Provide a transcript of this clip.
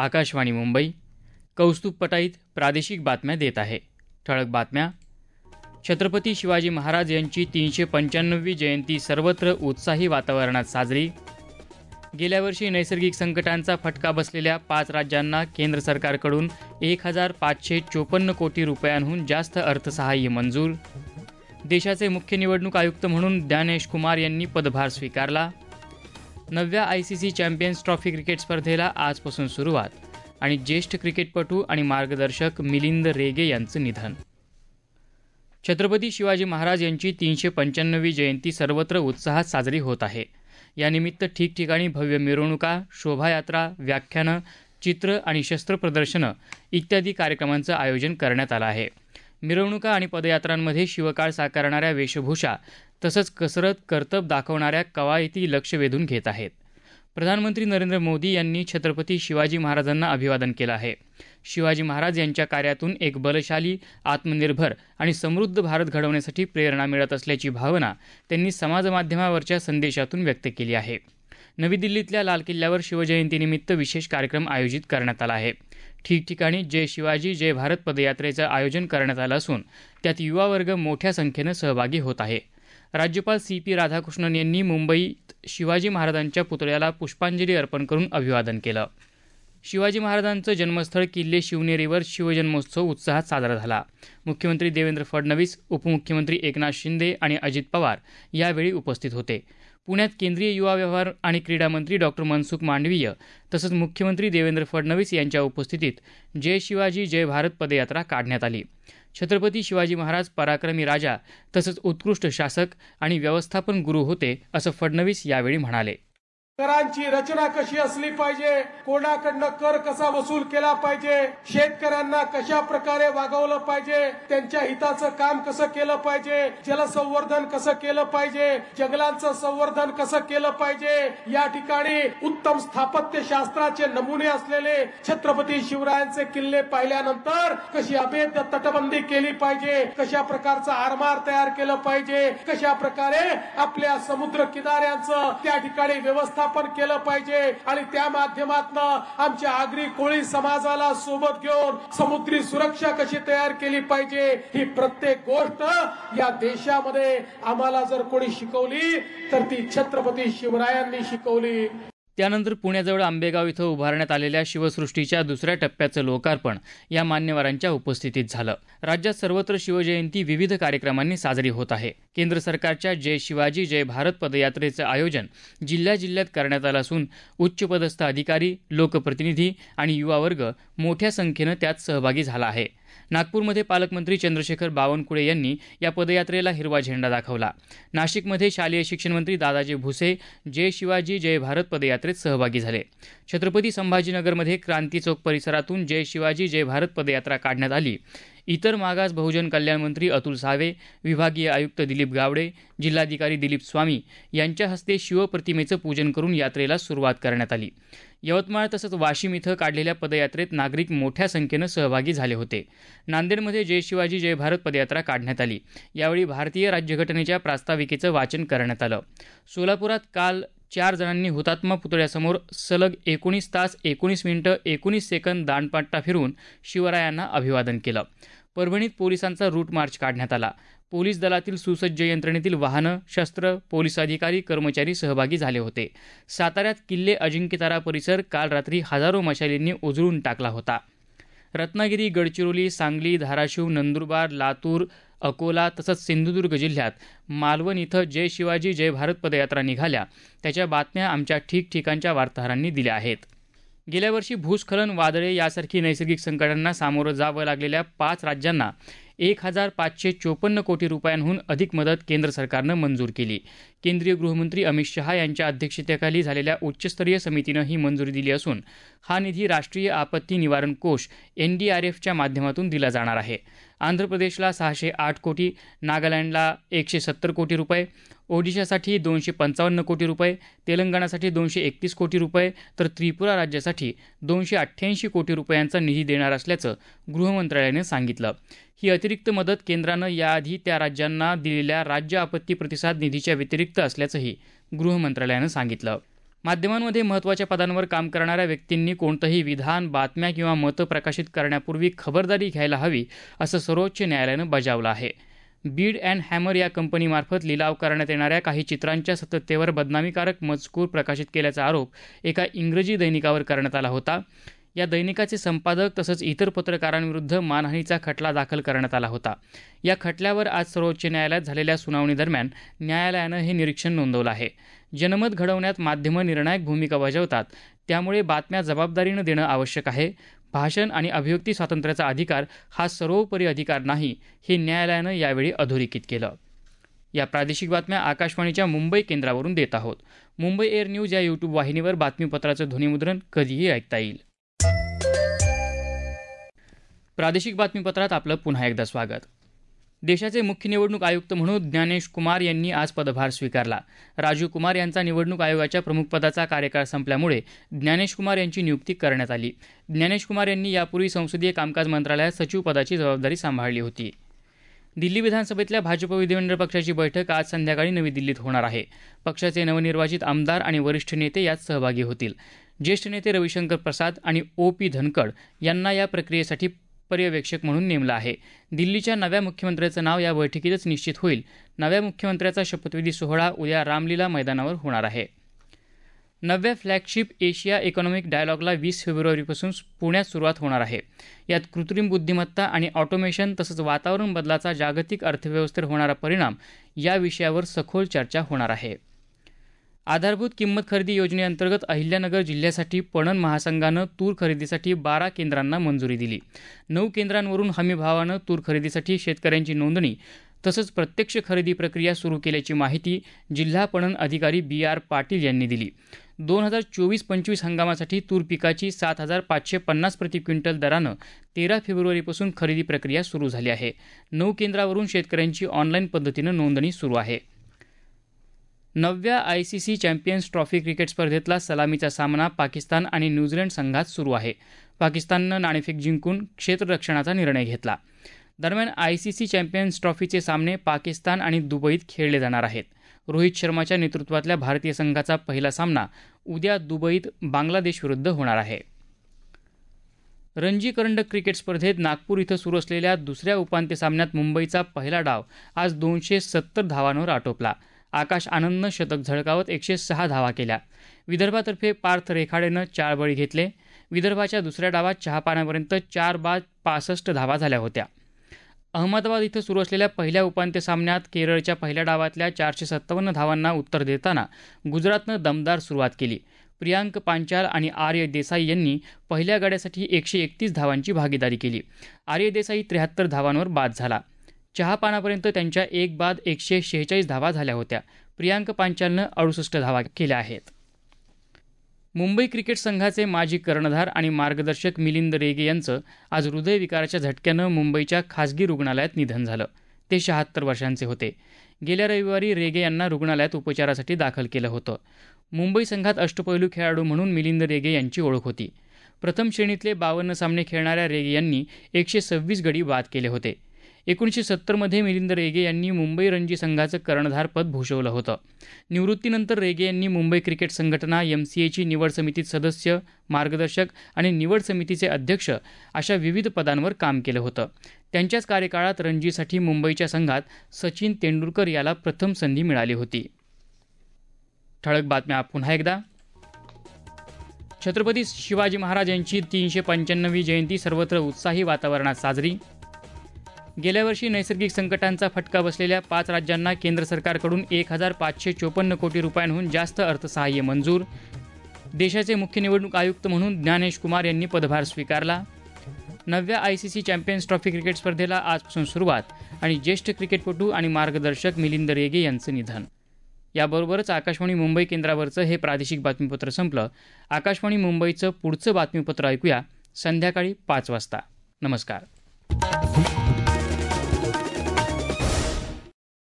आकाशवाणी मुंबई. कौस्तुभ पटाईत प्रादेशिक बातम्या देत आहे. ठळक बातम्या. छत्रपती शिवाजी महाराज यांची 395वी जयंती सर्वत्र उत्साही वातावरणात साजरी. गेल्या वर्षी नैसर्गिक संकटांचा फटका बसलेल्या 5 राज्यांना केंद्र सरकारकडून 1554 कोटी रुपयांहून जास्त अर्थसहाय्य मंजूर. देशाचे मुख्य निवडणूक आयुक्त म्हणून ज्ञानेश कुमार यांनी पदभार स्वीकारला. 9व्या ICC चॅम्पियन्स ट्रॉफी क्रिकेट स्पर्धेला आजपासून सुरुवात. आणि ज्येष्ठ क्रिकेटपटू आणि मार्गदर्शक मिलिंद रेगे यांचं निधन. छत्रपती शिवाजी महाराज यांची 395वी जयंती सर्वत्र उत्साहात साजरी होत आहे. यानिमित्त ठिकठिकाणी भव्य मिरवणुका, शोभायात्रा, व्याख्यानं, चित्र आणि शस्त्र प्रदर्शनं इत्यादी कार्यक्रमांचं आयोजन करण्यात आलं आहे. मिरवणुका आणि पदयात्रांमध्ये शिवकाळ साकारणाऱ्या वेशभूषा तसंच कसरत करतब दाखवणाऱ्या कवायती लक्ष वेधून घेत आहेत. प्रधानमंत्री नरेंद्र मोदी यांनी छत्रपती शिवाजी महाराजांना अभिवादन केलं आहे. शिवाजी महाराज यांच्या कार्यातून एक बलशाली, आत्मनिर्भर आणि समृद्ध भारत घडवण्यासाठी प्रेरणा मिळत असल्याची भावना त्यांनी समाजमाध्यमावरच्या संदेशातून व्यक्त केली आहे. नवी दिल्लीतल्या लाल किल्ल्यावर शिवजयंतीनिमित्त विशेष कार्यक्रम आयोजित करण्यात आला आहे. ठिकठिकाणी जय शिवाजी जय भारत पदयात्रेचं आयोजन करण्यात आलं असून त्यात युवा वर्ग मोठ्या संख्येनं सहभागी होत आहे. राज्यपाल CP राधाकृष्णन यांनी मुंबईत शिवाजी महाराजांच्या पुतळ्याला पुष्पांजली अर्पण करून अभिवादन केलं. शिवाजी महाराजांचं जन्मस्थळ किल्ले शिवनेरीवर शिवजन्मोत्सव उत्साहात साजरा झाला. मुख्यमंत्री देवेंद्र फडणवीस, उपमुख्यमंत्री एकनाथ शिंदे आणि अजित पवार यावेळी उपस्थित होते. पुण्यात केंद्रीय युवा व्यवहार आणि क्रीडा मंत्री डॉ. मनसुख मांडवीय तसंच मुख्यमंत्री देवेंद्र फडणवीस यांच्या उपस्थितीत जय शिवाजी जय भारत पदयात्रा काढण्यात आली. छत्रपती शिवाजी महाराज पराक्रमी राजा तसंच उत्कृष्ट शासक आणि व्यवस्थापन गुरु होते असं फडणवीस यावेळी म्हणाले. करांची रचना कशी असली पाहिजे, कोणाकडनं कर कसा वसूल केला पाहिजे, शेतकऱ्यांना कशा प्रकारे वागवलं पाहिजे, त्यांच्या हिताचं काम कसं केलं पाहिजे, जलसंवर्धन कसं केलं पाहिजे, जंगलांचं संवर्धन कसं केलं पाहिजे, या ठिकाणी उत्तम स्थापत्य शास्त्राचे नमुने असलेले छत्रपती शिवरायांचे किल्ले पाहिल्यानंतर कशी अभेद्य तटबंदी केली पाहिजे, कशा प्रकारचं आरमार तयार केलं पाहिजे, कशा प्रकारे आपल्या समुद्र किनाऱ्यांचं त्या ठिकाणी व्यवस्थापन केलं पाहिजे आणि त्या माध्यमातून आमच्या आगरी कोळी समाजाला सोबत घेऊन समुद्री सुरक्षा कशी तयार केली पाहिजे, ही प्रत्येक गोष्ट या देशामध्ये आम्हाला जर कोणी शिकवली तर ती छत्रपती शिवरायांनी शिकवली. त्यानंतर पुण्याजवळ आंबेगाव इथं उभारण्यात आलेल्या शिवसृष्टीच्या 2ऱ्या टप्प्याचं लोकार्पण या मान्यवरांच्या उपस्थितीत झालं. राज्यात सर्वत्र शिवजयंती विविध कार्यक्रमांनी साजरी होत आहे. केंद्र सरकारच्या जय शिवाजी जय भारत पदयात्रेचं आयोजन जिल्ह्यात करण्यात आलं असून उच्चपदस्थ अधिकारी, लोकप्रतिनिधी आणि युवा वर्ग मोठ्या संख्येनं त्यात सहभागी झाला आहे. नागपूरमध्ये पालकमंत्री चंद्रशेखर बावनकुळे यांनी या पदयात्रेला हिरवा झेंडा दाखवला. नाशिकमध्ये शालेय शिक्षण मंत्री दादाजी भुसे जय शिवाजी जय भारत पदयात्रेत सहभागी झाले. छत्रपती संभाजीनगरमध्ये क्रांती चौक परिसरातून जय शिवाजी जय भारत पदयात्रा काढण्यात आली. इतर मागास बहुजन कल्याण मंत्री अतुल सावे, विभागीय आयुक्त दिलीप गावडे, जिल्हाधिकारी दिलीप स्वामी यांच्या हस्ते शिवप्रतिमेचं पूजन करून यात्रेला सुरुवात करण्यात आली. यवतमाळ तसंच वाशिम इथं काढलेल्या पदयात्रेत नागरिक मोठ्या संख्येनं सहभागी झाले होते. नांदेडमध्ये जय शिवाजी जय भारत पदयात्रा काढण्यात आली. यावेळी भारतीय राज्यघटनेच्या प्रास्ताविकेचं वाचन करण्यात आलं. सोलापुरात काल 4 जणांनी हुतात्मा पुतळ्यासमोर सलग 19 तास 19 मिनिटं 19 सेकंद दांडपाट्टा फिरवून शिवरायांना अभिवादन केलं. परभणीत पोलिसांचा रूट मार्च काढण्यात आला. पोलीस दलातील सुसज्ज यंत्रणेतील वाहनं, शस्त्र, पोलीस अधिकारी, कर्मचारी सहभागी झाले होते. साताऱ्यात किल्ले अजिंक्यतारा परिसर काल रात्री हजारो मशालींनी उजळून टाकला होता. रत्नागिरी, गडचिरोली, सांगली, धाराशिव, नंदुरबार, लातूर, अकोला तसंच सिंधुदुर्ग जिल्ह्यात मालवण इथं जय शिवाजी जय भारत पदयात्रा निघाल्या. त्याच्या बातम्या आमच्या ठिकठिकाणच्या वार्ताहरांनी दिल्या आहेत. गेल्या वर्षी भूस्खलन, वादळे यासारखी नैसर्गिक संकटांना सामोरं जावं लागलेल्या 5 राज्यांना 1554 कोटी रुपयांहून अधिक मदत केंद्र सरकारनं मंजूर केली. केंद्रीय गृहमंत्री अमित शहा यांच्या अध्यक्षतेखाली झालेल्या उच्चस्तरीय समितीनं ही मंजुरी दिली असून हा निधी राष्ट्रीय आपत्ती निवारण कोष NDRFच्या माध्यमातून दिला जाणार आहे. आंध्र प्रदेशला 608 कोटी, नागालँडला 170 कोटी रुपये, ओडिशासाठी 255 कोटी रुपये, तेलंगणासाठी 231 कोटी रुपये तर त्रिपुरा राज्यासाठी 288 कोटी रुपयांचा निधी देणार असल्याचं गृहमंत्रालयानं सांगितलं. ही अतिरिक्त मदत केंद्रानं याआधी त्या राज्यांना दिलेल्या राज्य आपत्ती प्रतिसाद निधीच्या व्यतिरिक्त असल्याचंही गृहमंत्रालयानं सांगितलं. माध्यमांमध्ये महत्त्वाच्या पदांवर काम करणाऱ्या व्यक्तींनी कोणतंही विधान, बातम्या किंवा मतं प्रकाशित करण्यापूर्वी खबरदारी घ्यायला हवी, असं सर्वोच्च न्यायालयानं बजावलं आहे. बीड अँड हॅमर या कंपनीमार्फत लिलाव करण्यात येणाऱ्या काही चित्रांच्या सत्यतेवर बदनामीकारक मजकूर प्रकाशित केल्याचा आरोप एका इंग्रजी दैनिकावर करण्यात आला होता. या दैनिकाचे संपादक तसंच इतर पत्रकारांविरुद्ध मानहानीचा खटला दाखल करण्यात आला होता. या खटल्यावर आज सर्वोच्च न्यायालयात झालेल्या सुनावणीदरम्यान न्यायालयानं हे निरीक्षण नोंदवलं आहे. जनमत घडवण्यात माध्यमं निर्णायक भूमिका बजावतात, त्यामुळे बातम्या जबाबदारीनं देणं आवश्यक आहे. भाषण आणि अभिव्यक्ती स्वातंत्र्याचा अधिकार हा सर्वोपरी अधिकार नाही, हे न्यायालयानं यावेळी अधोरेखित केलं. या प्रादेशिक बातम्या आकाशवाणीच्या मुंबई केंद्रावरून देत आहोत. मुंबई एअर न्यूज या यूट्यूब वाहिनीवर बातमीपत्राचं ध्वनिमुद्रण कधीही ऐकता येईल. प्रादेशिक बातमीपत्रात आपलं पुन्हा एकदा स्वागत. देशाचे मुख्य निवडणूक आयुक्त म्हणून ज्ञानेश कुमार यांनी आज पदभार स्वीकारला. राजीव कुमार यांचा निवडणूक आयोगाच्या प्रमुखपदाचा कार्यकाळ संपल्यामुळे ज्ञानेश कुमार यांची नियुक्ती करण्यात आली. ज्ञानेश कुमार यांनी यापूर्वी संसदीय कामकाज मंत्रालयात सचिव पदाची जबाबदारी सांभाळली होती. दिल्ली विधानसभेतल्या भाजप विधिमंडळ पक्षाची बैठक आज संध्याकाळी नवी दिल्लीत होणार आहे. पक्षाचे नवनिर्वाचित आमदार आणि वरिष्ठ नेते यात सहभागी होतील. ज्येष्ठ नेते रविशंकर प्रसाद आणि O.P. धनखड यांना या प्रक्रियेसाठी पर्यवेक्षक म्हणून नेमलं आहे. दिल्लीच्या नव्या मुख्यमंत्र्याचं नाव या बैठकीतच निश्चित होईल. नव्या मुख्यमंत्र्याचा शपथविधी सोहळा उद्या रामलीला मैदानावर होणार आहे. नव्या फ्लॅगशिप एशिया इकॉनॉमिक डायलॉगला 20 फेब्रुवारीपासून पुण्यात सुरुवात होणार आहे. यात कृत्रिम बुद्धिमत्ता आणि ऑटोमेशन तसंच वातावरण बदलाचा जागतिक अर्थव्यवस्थेवर होणारा परिणाम या विषयावर सखोल चर्चा होणार आहे. आधारभूत किंमत खरेदी योजनेअंतर्गत अहिल्यानगर जिल्ह्यासाठी पणन महासंघानं तूर खरेदीसाठी 12 केंद्रांना मंजुरी दिली. 9 केंद्रांवरून हमीभावानं तूर खरेदीसाठी शेतकऱ्यांची नोंदणी तसंच प्रत्यक्ष खरेदी प्रक्रिया सुरू केल्याची माहिती जिल्हा पणन अधिकारी B.R. पाटील यांनी दिली. 2024-25 हंगामासाठी तूर पिकाची 7,550 प्रति क्विंटल दरानं 13 फेब्रुवारीपासून खरेदी प्रक्रिया सुरू झाली आहे. 9 केंद्रावरून शेतकऱ्यांची ऑनलाईन पद्धतीनं नोंदणी सुरू आहे. नवव्या ICC चॅम्पियन्स ट्रॉफी क्रिकेट स्पर्धेतला सलामीचा सामना पाकिस्तान आणि न्यूझीलंड संघात सुरू आहे. पाकिस्ताननं नाणेफेक जिंकून क्षेत्ररक्षणाचा निर्णय घेतला. दरम्यान ICC चॅम्पियन्स ट्रॉफीचे सामने पाकिस्तान आणि दुबईत खेळले जाणार आहेत. रोहित शर्माच्या नेतृत्वातल्या भारतीय संघाचा पहिला सामना उद्या दुबईत बांगलादेशविरुद्ध होणार आहे. रणजी करंडक क्रिकेट स्पर्धेत नागपूर इथं सुरू असलेल्या दुसऱ्या उपांत्य सामन्यात मुंबईचा पहिला डाव आज 270 धावांवर आटोपला. आकाश आनंदनं शतक झळकावत 106 धावा केल्या. विदर्भातर्फे पार्थ रेखाडेनं 4 बळी घेतले. विदर्भाच्या दुसऱ्या डावात चहापाण्यापर्यंत 4 बाद 65 धावा झाल्या होत्या. अहमदाबाद इथं सुरू असलेल्या पहिल्या उपांत्य सामन्यात केरळच्या पहिल्या डावातल्या 457 धावांना उत्तर देताना गुजरातनं दमदार सुरुवात केली. प्रियांक पांचाल आणि आर्य देसाई यांनी पहिल्या गड्यासाठी 131 धावांची भागीदारी केली. आर्य देसाई 73 धावांवर बाद झाला. चहापानापर्यंत त्यांच्या 1 बाद 146 धावा झाल्या होत्या. प्रियांक पांचालनं 68 धावा केल्या आहेत. मुंबई क्रिकेट संघाचे माजी कर्णधार आणि मार्गदर्शक मिलिंद रेगे यांचं आज हृदयविकाराच्या झटक्यानं मुंबईच्या खासगी रुग्णालयात निधन झालं. ते 76 वर्षांचे होते. गेल्या रविवारी रेगे यांना रुग्णालयात उपचारासाठी दाखल केलं होतं. मुंबई संघात अष्टपैलू खेळाडू म्हणून मिलिंद रेगे यांची ओळख होती. प्रथम श्रेणीतले 52 सामने खेळणाऱ्या रेगे यांनी 126 गडी बाद केले होते. 1970 मध्ये मिलिंद रेगे यांनी मुंबई रणजी संघाचं कर्णधारपद भूषवलं होतं. निवृत्तीनंतर रेगे यांनी मुंबई क्रिकेट संघटना, MCAची निवड समितीत सदस्य, मार्गदर्शक आणि निवड समितीचे अध्यक्ष अशा विविध पदांवर काम केलं होतं. त्यांच्याच कार्यकाळात रणजीसाठी मुंबईच्या संघात सचिन तेंडुलकर याला प्रथम संधी मिळाली होती. ठळक बातम्या पुन्हा एकदा. छत्रपती शिवाजी महाराज यांची 395वी जयंती सर्वत्र उत्साही वातावरणात साजरी. गेल्या वर्षी नैसर्गिक संकटांचा फटका बसलेल्या 5 राज्यांना केंद्र सरकारकडून 1,554 कोटी रुपयांहून जास्त अर्थसहाय्य मंजूर. देशाचे मुख्य निवडणूक आयुक्त म्हणून ज्ञानेश कुमार यांनी पदभार स्वीकारला. नवव्या ICC चॅम्पियन्स ट्रॉफी क्रिकेट स्पर्धेला आजपासून सुरुवात आणि ज्येष्ठ क्रिकेटपटू आणि मार्गदर्शक मिलिंद रेगे यांचं निधन. याबरोबरच आकाशवाणी मुंबई केंद्रावरचं हे प्रादेशिक बातमीपत्र संपलं. आकाशवाणी मुंबईचं पुढचं बातमीपत्र ऐकूया संध्याकाळी 5 वाजता. नमस्कार.